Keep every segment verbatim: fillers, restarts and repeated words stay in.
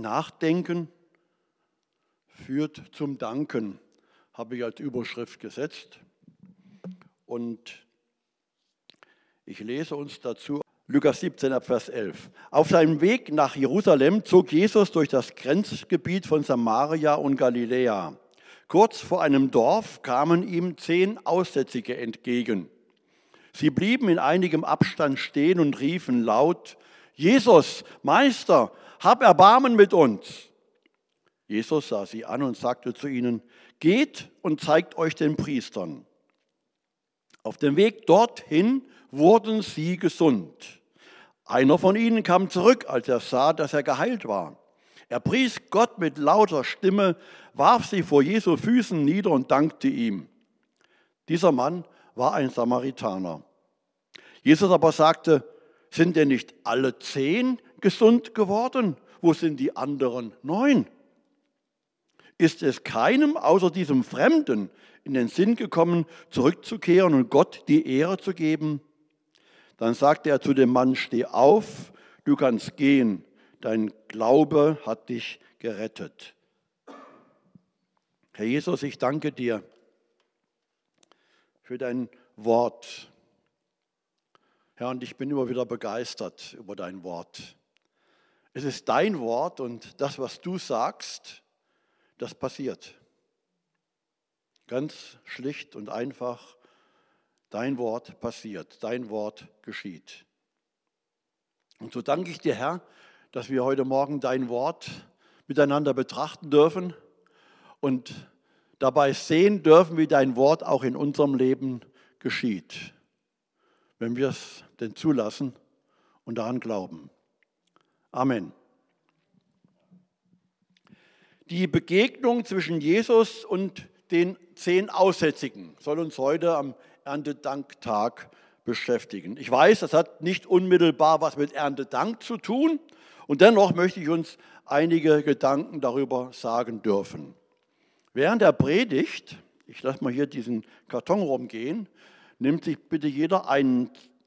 Nachdenken führt zum Danken, habe ich als Überschrift gesetzt. Und ich lese uns dazu Lukas siebzehn, Vers elf. Auf seinem Weg nach Jerusalem zog Jesus durch das Grenzgebiet von Samaria und Galiläa. Kurz vor einem Dorf kamen ihm zehn Aussätzige entgegen. Sie blieben in einigem Abstand stehen und riefen laut: Jesus, Meister, hab Erbarmen mit uns. Jesus sah sie an und sagte zu ihnen: Geht und zeigt euch den Priestern. Auf dem Weg dorthin wurden sie gesund. Einer von ihnen kam zurück, als er sah, dass er geheilt war. Er pries Gott mit lauter Stimme, warf sich vor Jesu Füßen nieder und dankte ihm. Dieser Mann war ein Samaritaner. Jesus aber sagte: Sind denn nicht alle zehn gesund geworden? Wo sind die anderen neun? Ist es keinem außer diesem Fremden in den Sinn gekommen, zurückzukehren und Gott die Ehre zu geben? Dann sagte er zu dem Mann: Steh auf, du kannst gehen, dein Glaube hat dich gerettet. Herr Jesus, ich danke dir für dein Wort. Herr, und ich bin immer wieder begeistert über dein Wort. Es ist dein Wort und das, was du sagst, das passiert. Ganz schlicht und einfach, dein Wort passiert, dein Wort geschieht. Und so danke ich dir, Herr, dass wir heute Morgen dein Wort miteinander betrachten dürfen und dabei sehen dürfen, wie dein Wort auch in unserem Leben geschieht, wenn wir es denn zulassen und daran glauben. Amen. Die Begegnung zwischen Jesus und den zehn Aussätzigen soll uns heute am Erntedanktag beschäftigen. Ich weiß, das hat nicht unmittelbar was mit Erntedank zu tun und dennoch möchte ich uns einige Gedanken darüber sagen dürfen. Während der Predigt, ich lasse mal hier diesen Karton rumgehen, nimmt sich bitte jeder ein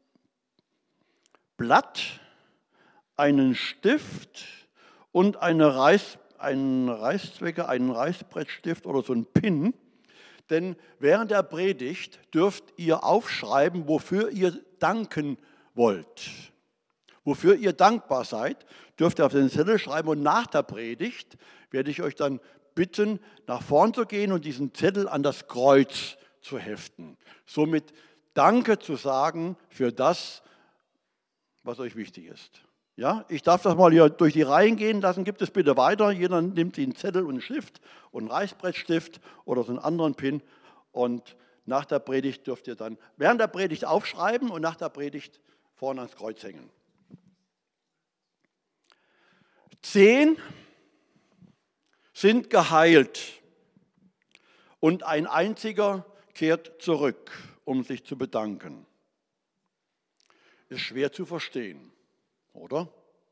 Blatt, einen Stift und eine Reiß, einen Reißzwecke, einen Reißbrettstift oder so einen Pin. Denn während der Predigt dürft ihr aufschreiben, wofür ihr danken wollt. Wofür ihr dankbar seid, dürft ihr auf den Zettel schreiben. Und nach der Predigt werde ich euch dann bitten, nach vorn zu gehen und diesen Zettel an das Kreuz zu heften. Somit Danke zu sagen für das, was euch wichtig ist. Ja, ich darf das mal hier durch die Reihen gehen lassen. Gibt es bitte weiter. Jeder nimmt sich einen Zettel und einen Stift und einen Reißbrettstift oder so einen anderen Pin. Und nach der Predigt dürft ihr dann während der Predigt aufschreiben und nach der Predigt vorne ans Kreuz hängen. Zehn sind geheilt und ein einziger kehrt zurück, um sich zu bedanken. Ist schwer zu verstehen, oder?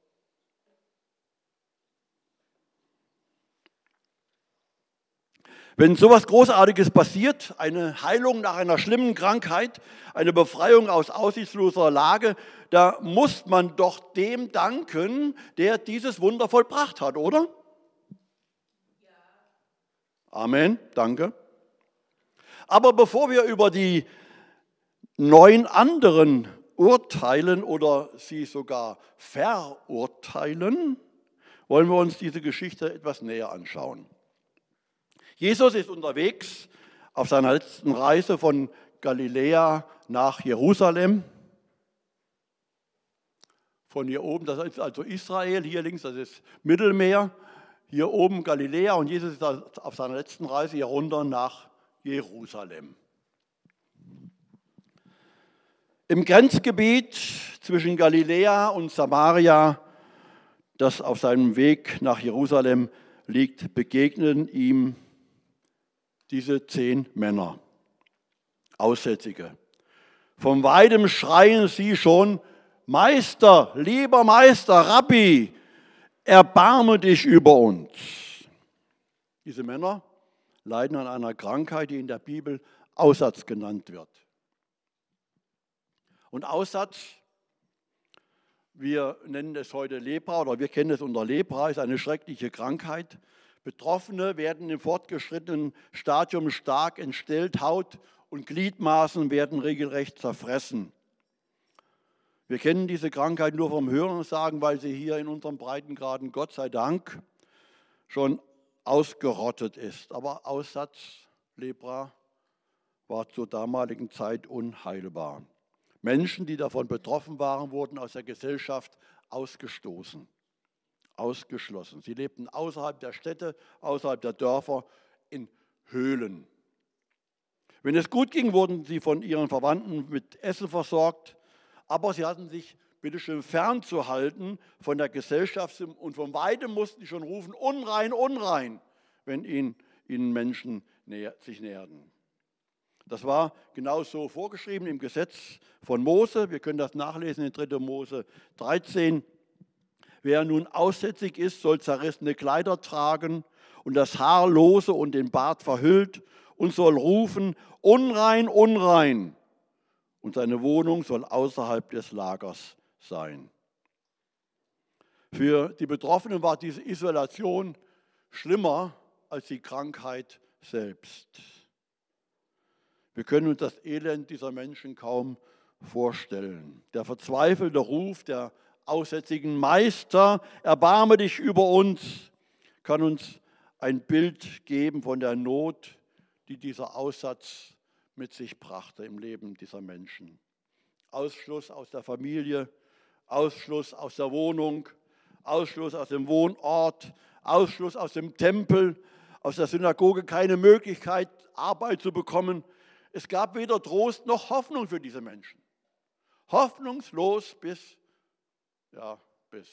Wenn sowas Großartiges passiert, eine Heilung nach einer schlimmen Krankheit, eine Befreiung aus aussichtsloser Lage, da muss man doch dem danken, der dieses Wunder vollbracht hat, oder? Ja. Amen, danke. Aber bevor wir über die neun anderen urteilen oder sie sogar verurteilen, wollen wir uns diese Geschichte etwas näher anschauen. Jesus ist unterwegs auf seiner letzten Reise von Galiläa nach Jerusalem. Von hier oben, das ist also Israel, hier links, das ist Mittelmeer, hier oben Galiläa und Jesus ist auf seiner letzten Reise hier runter nach Jerusalem. Im Grenzgebiet zwischen Galiläa und Samaria, das auf seinem Weg nach Jerusalem liegt, begegnen ihm diese zehn Männer, Aussätzige. Von weitem schreien sie schon: Meister, lieber Meister, Rabbi, erbarme dich über uns. Diese Männer leiden an einer Krankheit, die in der Bibel Aussatz genannt wird. Und Aussatz Wir nennen es heute Lepra oder wir kennen es unter Lepra, ist eine schreckliche Krankheit. Betroffene werden im fortgeschrittenen Stadium stark entstellt, Haut und Gliedmaßen werden regelrecht zerfressen. Wir kennen diese Krankheit nur vom Hörensagen, weil sie hier in unseren Breitengraden, Gott sei Dank, schon ausgerottet ist. Aber Aussatz, Lepra, war zur damaligen Zeit unheilbar. Menschen, die davon betroffen waren, wurden aus der Gesellschaft ausgestoßen, ausgeschlossen. Sie lebten außerhalb der Städte, außerhalb der Dörfer, in Höhlen. Wenn es gut ging, wurden sie von ihren Verwandten mit Essen versorgt, aber sie hatten sich bitteschön fernzuhalten von der Gesellschaft und von weitem mussten sie schon rufen, unrein, unrein, wenn ihnen, ihnen Menschen näher, sich näherten. Das war genauso vorgeschrieben im Gesetz von Mose. Wir können das nachlesen in dritter Mose dreizehn. Wer nun aussätzig ist, soll zerrissene Kleider tragen und das Haar lose und den Bart verhüllt und soll rufen, unrein, unrein. Und seine Wohnung soll außerhalb des Lagers sein. Für die Betroffenen war diese Isolation schlimmer als die Krankheit selbst. Wir können uns das Elend dieser Menschen kaum vorstellen. Der verzweifelte Ruf der aussätzigen Meister, erbarme dich über uns, kann uns ein Bild geben von der Not, die dieser Aussatz mit sich brachte im Leben dieser Menschen. Ausschluss aus der Familie, Ausschluss aus der Wohnung, Ausschluss aus dem Wohnort, Ausschluss aus dem Tempel, aus der Synagoge, keine Möglichkeit, Arbeit zu bekommen. Es gab weder Trost noch Hoffnung für diese Menschen. Hoffnungslos bis, ja, bis.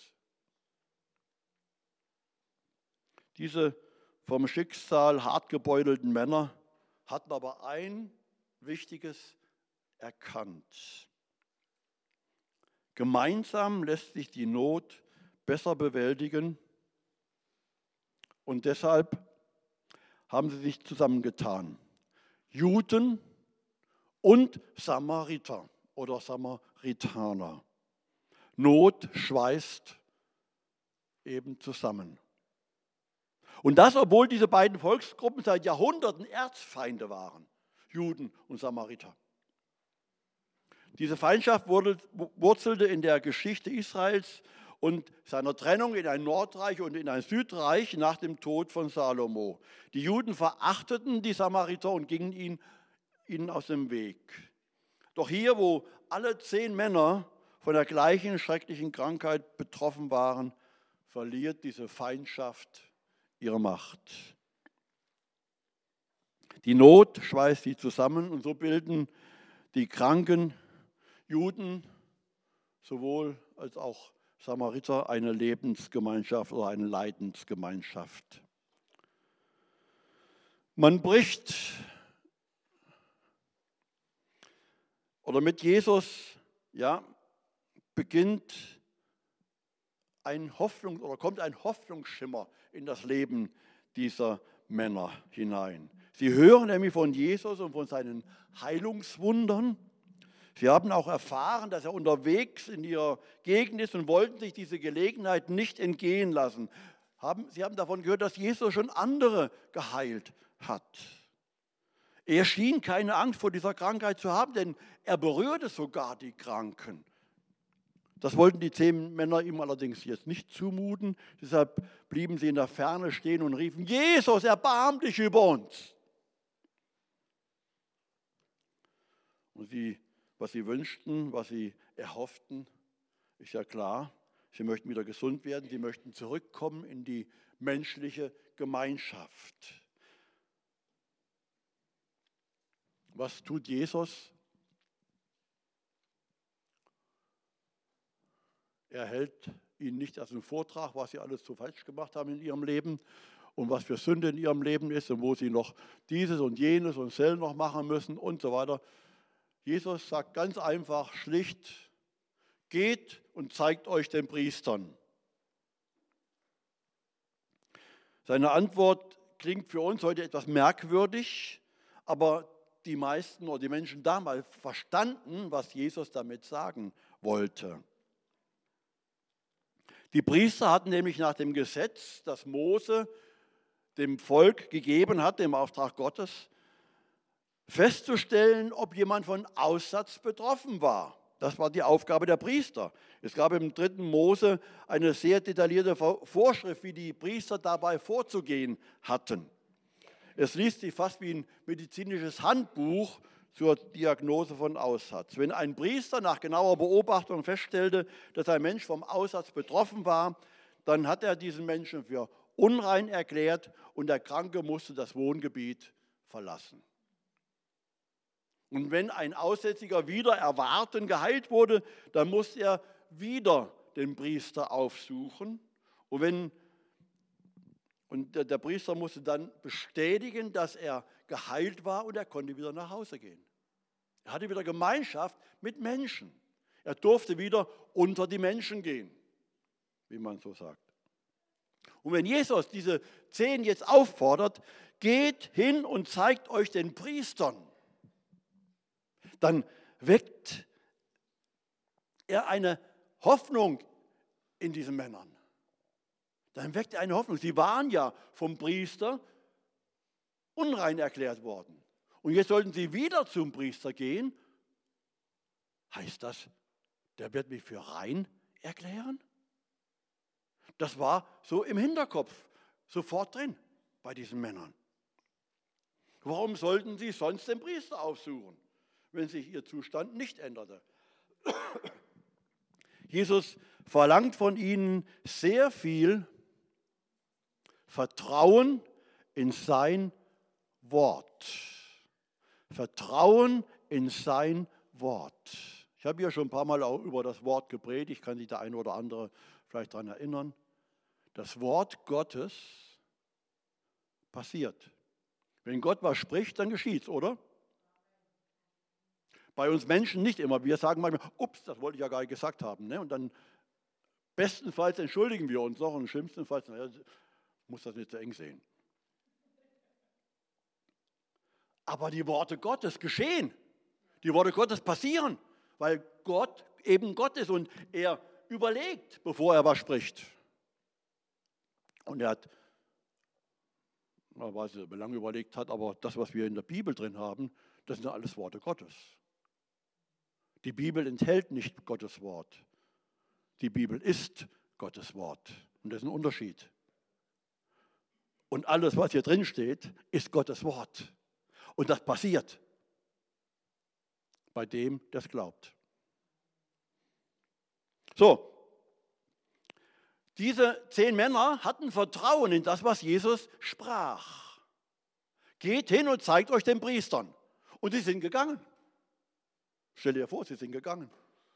Diese vom Schicksal hart gebeutelten Männer hatten aber ein Wichtiges erkannt. Gemeinsam lässt sich die Not besser bewältigen und deshalb haben sie sich zusammengetan. Juden und Samariter oder Samaritaner. Not schweißt eben zusammen. Und das, obwohl diese beiden Volksgruppen seit Jahrhunderten Erzfeinde waren, Juden und Samariter. Diese Feindschaft wurzelte in der Geschichte Israels und seiner Trennung in ein Nordreich und in ein Südreich nach dem Tod von Salomo. Die Juden verachteten die Samariter und gingen ihnen, ihnen aus dem Weg. Doch hier, wo alle zehn Männer von der gleichen schrecklichen Krankheit betroffen waren, verliert diese Feindschaft ihre Macht. Die Not schweißt sie zusammen und so bilden die kranken Juden sowohl als auch Samariter eine Lebensgemeinschaft oder eine Leidensgemeinschaft. Man bricht oder mit Jesus ja, beginnt ein Hoffnung oder kommt ein Hoffnungsschimmer in das Leben dieser Männer hinein. Sie hören nämlich von Jesus und von seinen Heilungswundern. Sie haben auch erfahren, dass er unterwegs in ihrer Gegend ist und wollten sich diese Gelegenheit nicht entgehen lassen. Sie haben davon gehört, dass Jesus schon andere geheilt hat. Er schien keine Angst vor dieser Krankheit zu haben, denn er berührte sogar die Kranken. Das wollten die zehn Männer ihm allerdings jetzt nicht zumuten. Deshalb blieben sie in der Ferne stehen und riefen, Jesus, erbarm dich über uns. Und sie, was sie wünschten, was sie erhofften, ist ja klar. Sie möchten wieder gesund werden, sie möchten zurückkommen in die menschliche Gemeinschaft. Was tut Jesus? Er hält ihnen nicht als einen Vortrag, was sie alles so falsch gemacht haben in ihrem Leben und was für Sünde in ihrem Leben ist und wo sie noch dieses und jenes und selber noch machen müssen und so weiter. Jesus sagt ganz einfach, schlicht, geht und zeigt euch den Priestern. Seine Antwort klingt für uns heute etwas merkwürdig, aber die meisten oder die Menschen damals verstanden, was Jesus damit sagen wollte. Die Priester hatten nämlich nach dem Gesetz, das Mose dem Volk gegeben hat, im Auftrag Gottes, festzustellen, ob jemand von Aussatz betroffen war. Das war die Aufgabe der Priester. Es gab im dritten Mose eine sehr detaillierte Vorschrift, wie die Priester dabei vorzugehen hatten. Es liest sich fast wie ein medizinisches Handbuch zur Diagnose von Aussatz. Wenn ein Priester nach genauer Beobachtung feststellte, dass ein Mensch vom Aussatz betroffen war, dann hat er diesen Menschen für unrein erklärt und der Kranke musste das Wohngebiet verlassen. Und wenn ein Aussätziger wieder erwarten geheilt wurde, dann musste er wieder den Priester aufsuchen. Und, wenn, und der, der Priester musste dann bestätigen, dass er geheilt war und er konnte wieder nach Hause gehen. Er hatte wieder Gemeinschaft mit Menschen. Er durfte wieder unter die Menschen gehen, wie man so sagt. Und wenn Jesus diese zehn jetzt auffordert, geht hin und zeigt euch den Priestern, dann weckt er eine Hoffnung in diesen Männern. Dann weckt er eine Hoffnung. Sie waren ja vom Priester unrein erklärt worden. Und jetzt sollten sie wieder zum Priester gehen. Heißt das, der wird mich für rein erklären? Das war so im Hinterkopf sofort drin bei diesen Männern. Warum sollten sie sonst den Priester aufsuchen, wenn sich ihr Zustand nicht änderte? Jesus verlangt von ihnen sehr viel Vertrauen in sein Wort. Vertrauen in sein Wort. Ich habe hier schon ein paar Mal auch über das Wort gepredigt, kann sich der eine oder andere vielleicht daran erinnern. Das Wort Gottes passiert. Wenn Gott was spricht, dann geschieht es, oder? Bei uns Menschen nicht immer. Wir sagen manchmal, ups, das wollte ich ja gar nicht gesagt haben. Ne? Und dann bestenfalls entschuldigen wir uns noch und schlimmstenfalls, naja, muss das nicht so eng sehen. Aber die Worte Gottes geschehen. Die Worte Gottes passieren, weil Gott eben Gott ist und er überlegt, bevor er was spricht. Und er hat, ich weiß nicht, wie lange überlegt hat, aber das, was wir in der Bibel drin haben, das sind alles Worte Gottes. Die Bibel enthält nicht Gottes Wort. Die Bibel ist Gottes Wort. Und das ist ein Unterschied. Und alles, was hier drin steht, ist Gottes Wort. Und das passiert bei dem, der es glaubt. So, diese zehn Männer hatten Vertrauen in das, was Jesus sprach. Geht hin und zeigt euch den Priestern. Und sie sind gegangen. Stell dir vor, sie sind gegangen.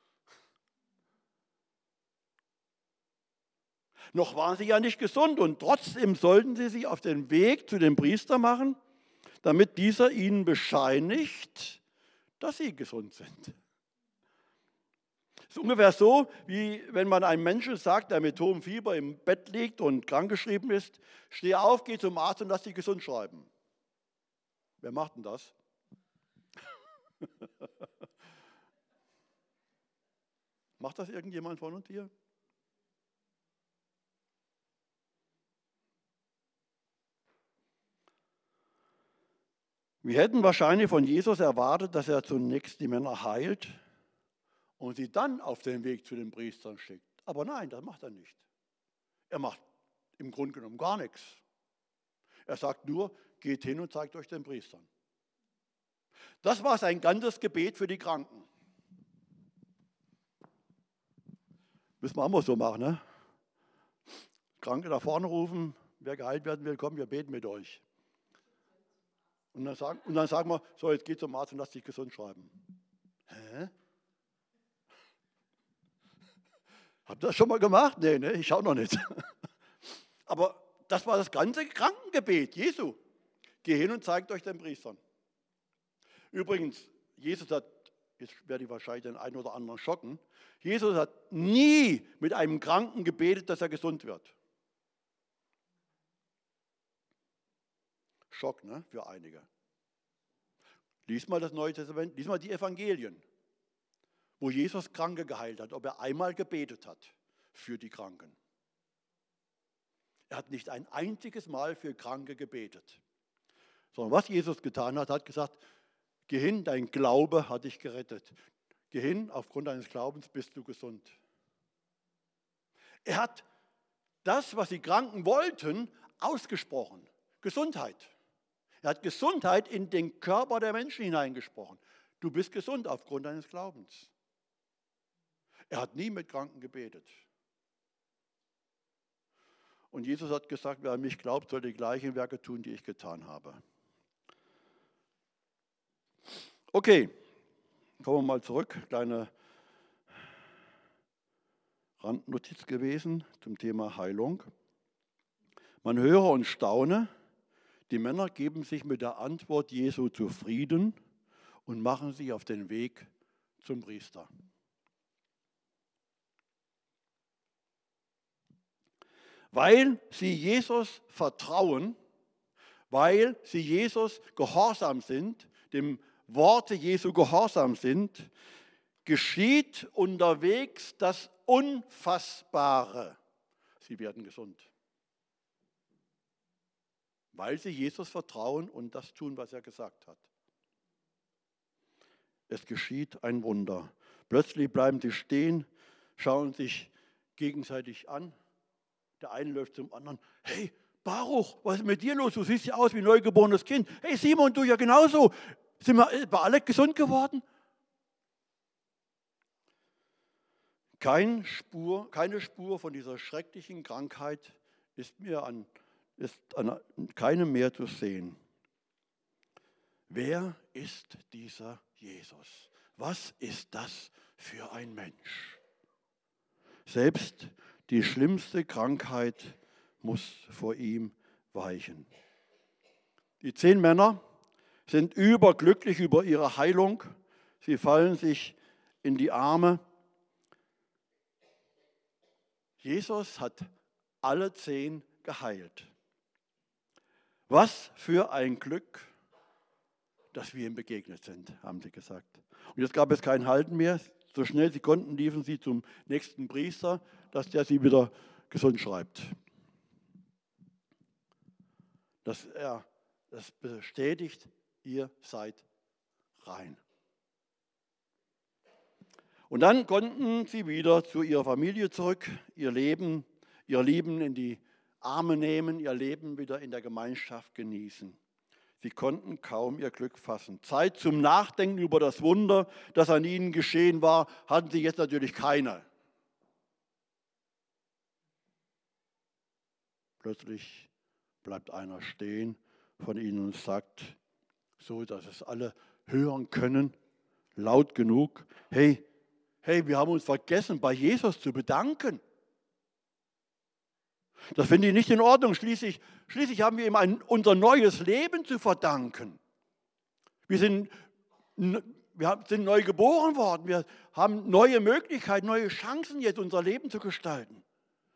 Noch waren sie ja nicht gesund und trotzdem sollten sie sich auf den Weg zu dem Priester machen, damit dieser ihnen bescheinigt, dass sie gesund sind. Es ist ungefähr so, wie wenn man einem Menschen sagt, der mit hohem Fieber im Bett liegt und krankgeschrieben ist, steh auf, geh zum Arzt und lass dich gesund schreiben. Wer macht denn das? Macht das irgendjemand von uns hier? Wir hätten wahrscheinlich von Jesus erwartet, dass er zunächst die Männer heilt und sie dann auf den Weg zu den Priestern schickt. Aber nein, das macht er nicht. Er macht im Grunde genommen gar nichts. Er sagt nur, geht hin und zeigt euch den Priestern. Das war sein ganzes Gebet für die Kranken. Müssen wir auch mal so machen, ne? Kranke nach vorne rufen, wer geheilt werden will, komm, wir beten mit euch. Und dann, sagen, und dann sagen wir, so, jetzt geh zum Arzt und lass dich gesund schreiben. Hä? Habt ihr das schon mal gemacht? Nee, ne, ich schau noch nicht. Aber das war das ganze Krankengebet Jesu. Geh hin und zeigt euch den Priestern. Übrigens, Jesus hat, jetzt werde ich wahrscheinlich den einen oder anderen schocken, Jesus hat nie mit einem Kranken gebetet, dass er gesund wird. Schock, ne, für einige. Lies mal das Neue Testament, lies mal die Evangelien, wo Jesus Kranke geheilt hat, ob er einmal gebetet hat für die Kranken. Er hat nicht ein einziges Mal für Kranke gebetet. Sondern was Jesus getan hat, hat gesagt, geh hin, dein Glaube hat dich gerettet. Geh hin, aufgrund deines Glaubens bist du gesund. Er hat das, was die Kranken wollten, ausgesprochen. Gesundheit. Er hat Gesundheit in den Körper der Menschen hineingesprochen. Du bist gesund aufgrund deines Glaubens. Er hat nie mit Kranken gebetet. Und Jesus hat gesagt, wer an mich glaubt, soll die gleichen Werke tun, die ich getan habe. Okay, kommen wir mal zurück. Kleine Randnotiz gewesen zum Thema Heilung. Man höre und staune, die Männer geben sich mit der Antwort Jesu zufrieden und machen sich auf den Weg zum Priester. Weil sie Jesus vertrauen, weil sie Jesus gehorsam sind, dem Worte Jesu gehorsam sind, geschieht unterwegs das Unfassbare. Sie werden gesund. Weil sie Jesus vertrauen und das tun, was er gesagt hat. Es geschieht ein Wunder. Plötzlich bleiben sie stehen, schauen sich gegenseitig an. Der eine läuft zum anderen. Hey, Baruch, was ist mit dir los? Du siehst ja aus wie ein neugeborenes Kind. Hey, Simon, du ja genauso. Sind wir alle gesund geworden? Kein Spur, keine Spur von dieser schrecklichen Krankheit ist mir an, ist an keinem mehr zu sehen. Wer ist dieser Jesus? Was ist das für ein Mensch? Selbst die schlimmste Krankheit muss vor ihm weichen. Die zehn Männer sind überglücklich über ihre Heilung. Sie fallen sich in die Arme. Jesus hat alle zehn geheilt. Was für ein Glück, dass wir ihm begegnet sind, haben sie gesagt. Und jetzt gab es kein Halten mehr. So schnell sie konnten, liefen sie zum nächsten Priester, dass der sie wieder gesund schreibt. Dass er das bestätigt, ihr seid rein. Und dann konnten sie wieder zu ihrer Familie zurück, ihr Leben, ihr Leben in die Arme nehmen, ihr Leben wieder in der Gemeinschaft genießen. Sie konnten kaum ihr Glück fassen. Zeit zum Nachdenken über das Wunder, das an ihnen geschehen war, hatten sie jetzt natürlich keine. Plötzlich bleibt einer stehen von ihnen und sagt, so dass es alle hören können, laut genug, hey, hey, wir haben uns vergessen, bei Jesus zu bedanken. Das finde ich nicht in Ordnung. Schließlich, schließlich haben wir ihm ein, unser neues Leben zu verdanken. Wir sind, wir sind neu geboren worden. Wir haben neue Möglichkeiten, neue Chancen, jetzt unser Leben zu gestalten.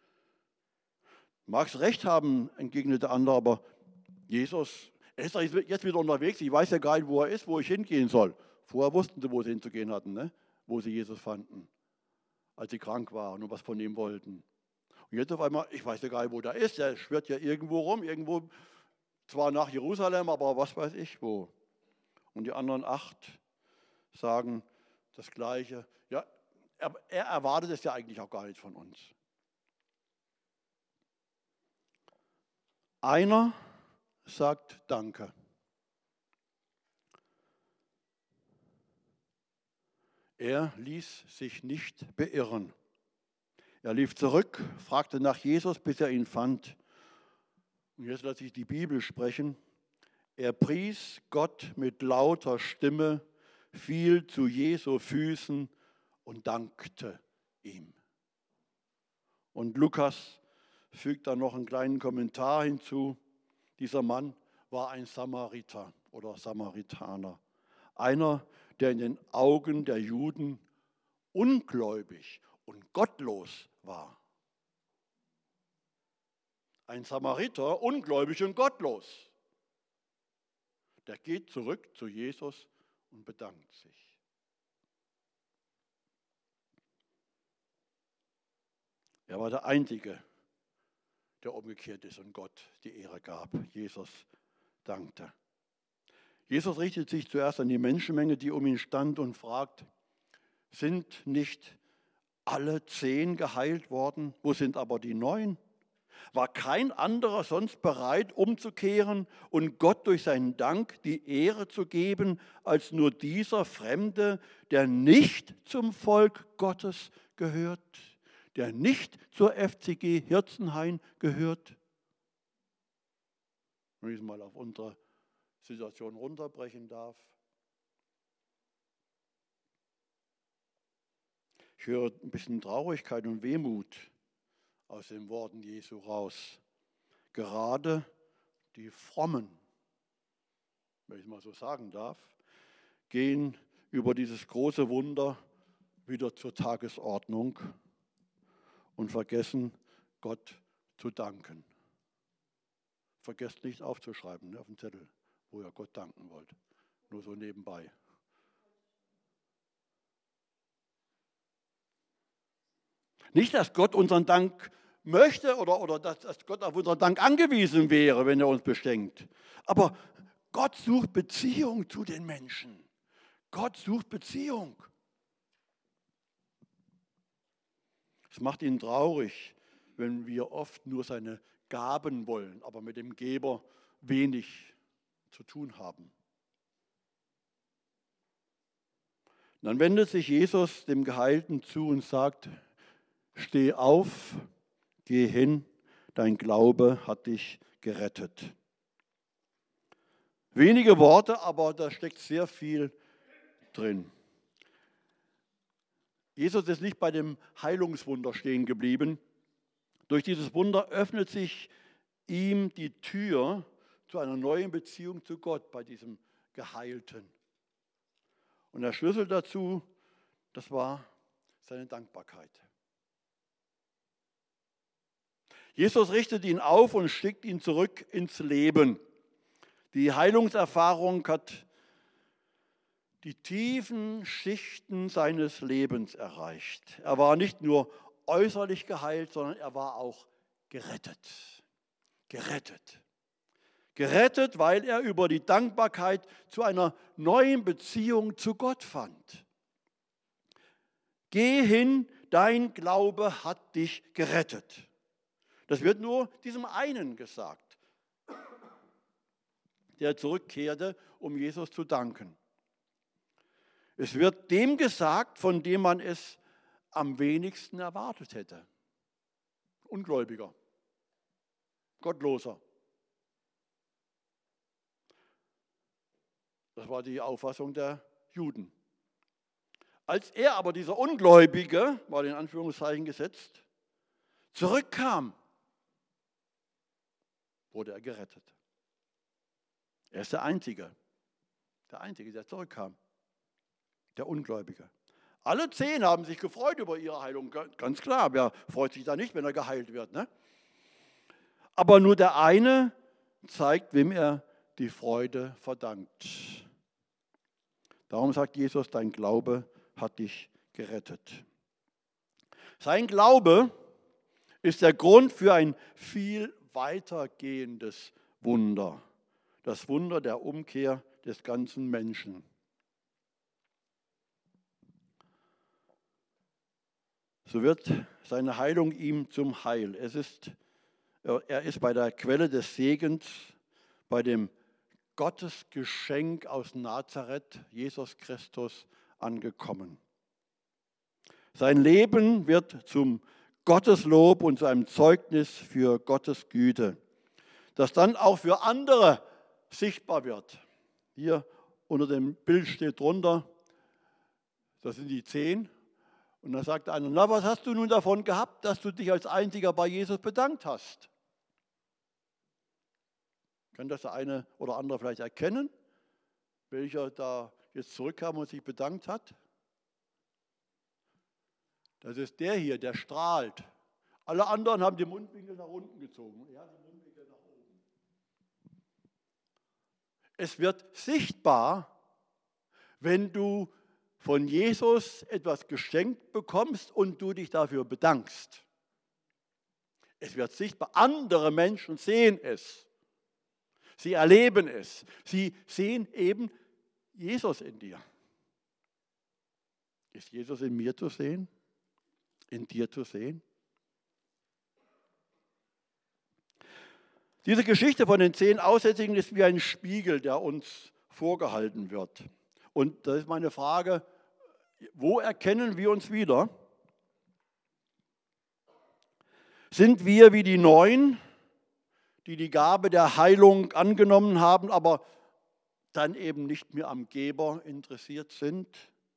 Magst recht haben, entgegnet der andere, aber Jesus, er ist jetzt wieder unterwegs. Ich weiß ja gar nicht, wo er ist, wo ich hingehen soll. Vorher wussten sie, wo sie hinzugehen hatten, ne? Wo sie Jesus fanden, als sie krank waren und was von ihm wollten. Und jetzt auf einmal, ich weiß ja gar nicht, wo der ist, der schwirrt ja irgendwo rum, irgendwo, zwar nach Jerusalem, aber was weiß ich wo. Und die anderen acht sagen das Gleiche. Ja, er, er erwartet es ja eigentlich auch gar nicht von uns. Einer sagt Danke. Er ließ sich nicht beirren. Er lief zurück, fragte nach Jesus, bis er ihn fand. Und jetzt lasse ich die Bibel sprechen. Er pries Gott mit lauter Stimme, fiel zu Jesu Füßen und dankte ihm. Und Lukas fügt dann noch einen kleinen Kommentar hinzu. Dieser Mann war ein Samariter oder Samaritaner. Einer, der in den Augen der Juden ungläubig und gottlos war. Ein Samariter, ungläubig und gottlos. Der geht zurück zu Jesus und bedankt sich. Er war der Einzige, der umgekehrt ist und Gott die Ehre gab. Jesus dankte. Jesus richtet sich zuerst an die Menschenmenge, die um ihn stand, und fragt, sind nicht alle zehn geheilt worden? Wo sind aber die neun? War kein anderer sonst bereit, umzukehren und Gott durch seinen Dank die Ehre zu geben, als nur dieser Fremde, der nicht zum Volk Gottes gehört, der nicht zur F C G Hirzenhain gehört? Wenn ich es mal auf unsere Situation runterbrechen darf. Ich höre ein bisschen Traurigkeit und Wehmut aus den Worten Jesu raus. Gerade die Frommen, wenn ich es mal so sagen darf, gehen über dieses große Wunder wieder zur Tagesordnung und vergessen, Gott zu danken. Vergesst nicht aufzuschreiben, ne, auf dem Zettel, wo ihr Gott danken wollt. Nur so nebenbei. Nicht, dass Gott unseren Dank möchte oder, oder dass, dass Gott auf unseren Dank angewiesen wäre, wenn er uns beschenkt. Aber Gott sucht Beziehung zu den Menschen. Gott sucht Beziehung. Es macht ihn traurig, wenn wir oft nur seine Gaben wollen, aber mit dem Geber wenig zu tun haben. Dann wendet sich Jesus dem Geheilten zu und sagt, steh auf, geh hin, dein Glaube hat dich gerettet. Wenige Worte, aber da steckt sehr viel drin. Jesus ist nicht bei dem Heilungswunder stehen geblieben. Durch dieses Wunder öffnet sich ihm die Tür zu einer neuen Beziehung zu Gott bei diesem Geheilten. Und der Schlüssel dazu, das war seine Dankbarkeit. Jesus richtet ihn auf und schickt ihn zurück ins Leben. Die Heilungserfahrung hat die tiefen Schichten seines Lebens erreicht. Er war nicht nur äußerlich geheilt, sondern er war auch gerettet. Gerettet. Gerettet, weil er über die Dankbarkeit zu einer neuen Beziehung zu Gott fand. Geh hin, dein Glaube hat dich gerettet. Das wird nur diesem einen gesagt, der zurückkehrte, um Jesus zu danken. Es wird dem gesagt, von dem man es am wenigsten erwartet hätte. Ungläubiger, Gottloser. Das war die Auffassung der Juden. Als er aber, dieser Ungläubige, war in Anführungszeichen gesetzt, zurückkam, wurde er gerettet. Er ist der Einzige, der Einzige, der zurückkam, der Ungläubige. Alle zehn haben sich gefreut über ihre Heilung, ganz klar. Wer freut sich da nicht, wenn er geheilt wird? Ne? Aber nur der eine zeigt, wem er die Freude verdankt. Darum sagt Jesus, dein Glaube hat dich gerettet. Sein Glaube ist der Grund für ein viel weitergehendes Wunder. Das Wunder der Umkehr des ganzen Menschen. So wird seine Heilung ihm zum Heil. Es ist, er ist bei der Quelle des Segens, bei dem Gottesgeschenk aus Nazareth, Jesus Christus, angekommen. Sein Leben wird zum Gotteslob und zu einem Zeugnis für Gottes Güte, das dann auch für andere sichtbar wird. Hier unter dem Bild steht drunter, das sind die zehn. Und dann sagt einer, na, was hast du nun davon gehabt, dass du dich als Einziger bei Jesus bedankt hast? Kann das der eine oder andere vielleicht erkennen, welcher da jetzt zurückkam und sich bedankt hat? Das ist der hier, der strahlt. Alle anderen haben den Mundwinkel nach unten gezogen. Er hat den Mundwinkel nach oben. Es wird sichtbar, wenn du von Jesus etwas geschenkt bekommst und du dich dafür bedankst. Es wird sichtbar. Andere Menschen sehen es. Sie erleben es. Sie sehen eben Jesus in dir. Ist Jesus in mir zu sehen? In dir zu sehen? Diese Geschichte von den zehn Aussätzigen ist wie ein Spiegel, der uns vorgehalten wird. Und da ist meine Frage, wo erkennen wir uns wieder? Sind wir wie die Neun, die die Gabe der Heilung angenommen haben, aber dann eben nicht mehr am Geber interessiert sind?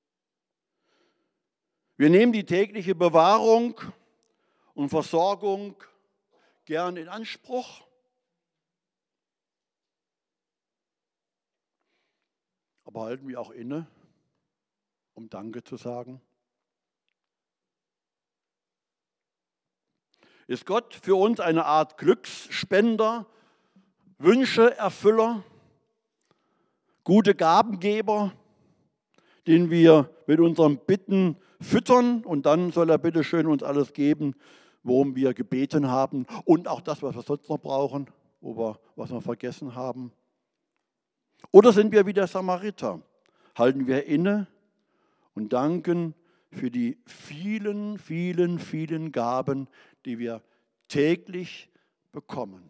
Wir nehmen die tägliche Bewahrung und Versorgung gern in Anspruch. Aber halten wir auch inne, um Danke zu sagen? Ist Gott für uns eine Art Glücksspender, Wünscheerfüller, gute Gabengeber, den wir mit unseren Bitten füttern und dann soll er bitte schön uns alles geben, worum wir gebeten haben und auch das, was wir sonst noch brauchen, wo wir, was wir vergessen haben? Oder sind wir wie der Samariter? Halten wir inne und danken für die vielen, vielen, vielen Gaben, die wir täglich bekommen.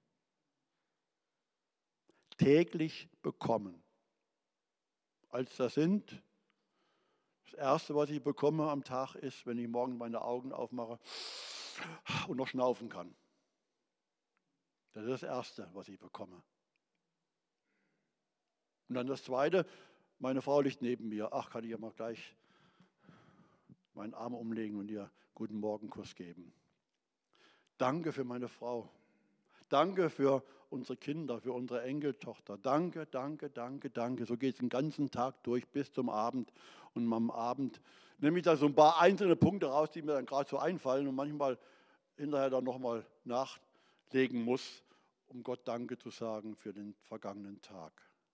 Täglich bekommen. Als das sind, das Erste, was ich bekomme am Tag, ist, wenn ich morgen meine Augen aufmache und noch schnaufen kann. Das ist das Erste, was ich bekomme. Und dann das Zweite, meine Frau liegt neben mir. Ach, kann ich ja mal gleich meinen Arm umlegen und ihr guten Morgenkuss geben. Danke für meine Frau. Danke für unsere Kinder, für unsere Enkeltochter. Danke, danke, danke, danke. So geht es den ganzen Tag durch bis zum Abend. Und am Abend nehme ich da so ein paar einzelne Punkte raus, die mir dann gerade so einfallen und manchmal hinterher dann nochmal nachlegen muss, um Gott Danke zu sagen für den vergangenen Tag.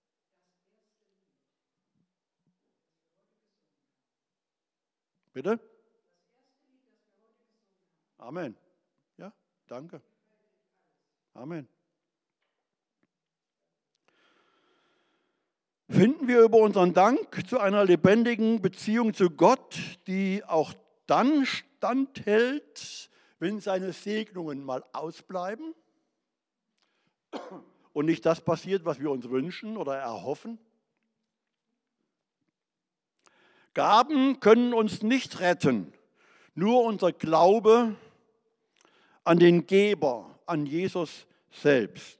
Bitte? Amen. Ja, danke. Amen. Finden wir über unseren Dank zu einer lebendigen Beziehung zu Gott, die auch dann standhält, wenn seine Segnungen mal ausbleiben und nicht das passiert, was wir uns wünschen oder erhoffen? Gaben können uns nicht retten, nur unser Glaube an den Geber, an Jesus selbst.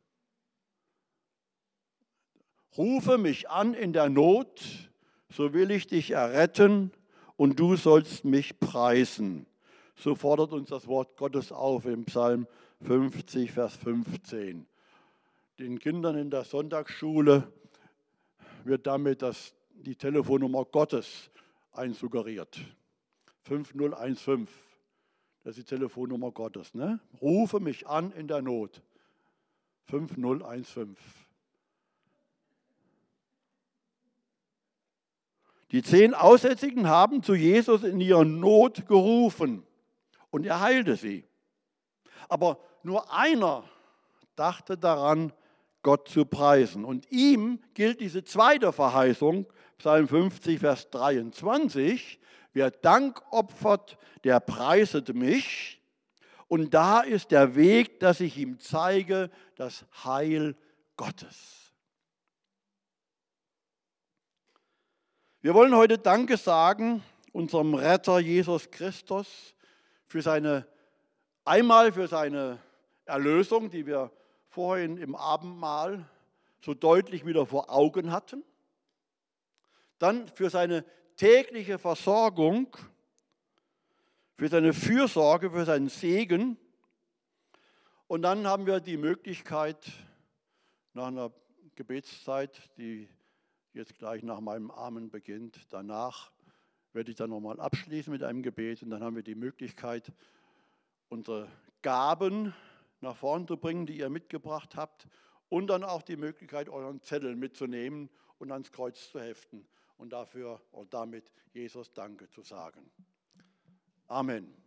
Rufe mich an in der Not, so will ich dich erretten und du sollst mich preisen. So fordert uns das Wort Gottes auf im Psalm fünfzig, Vers fünfzehn. Den Kindern in der Sonntagsschule wird damit das die Telefonnummer Gottes einsuggeriert. fünf null eins fünf, das ist die Telefonnummer Gottes. Ne? Rufe mich an in der Not. fünf null eins fünf. Die zehn Aussätzigen haben zu Jesus in ihrer Not gerufen und er heilte sie. Aber nur einer dachte daran, Gott zu preisen. Und ihm gilt diese zweite Verheißung, Psalm fünfzig, Vers dreiundzwanzig, wer Dank opfert, der preiset mich. Und da ist der Weg, dass ich ihm zeige, das Heil Gottes. Wir wollen heute Danke sagen, unserem Retter Jesus Christus, für seine, einmal für seine Erlösung, die wir vorhin im Abendmahl so deutlich wieder vor Augen hatten. Dann für seine tägliche Versorgung, für seine Fürsorge, für seinen Segen. Und dann haben wir die Möglichkeit, nach einer Gebetszeit, die jetzt gleich nach meinem Amen beginnt, danach werde ich dann nochmal abschließen mit einem Gebet. Und dann haben wir die Möglichkeit, unsere Gaben nach vorn zu bringen, die ihr mitgebracht habt. Und dann auch die Möglichkeit, euren Zettel mitzunehmen und ans Kreuz zu heften und dafür und damit Jesus Danke zu sagen. Amen.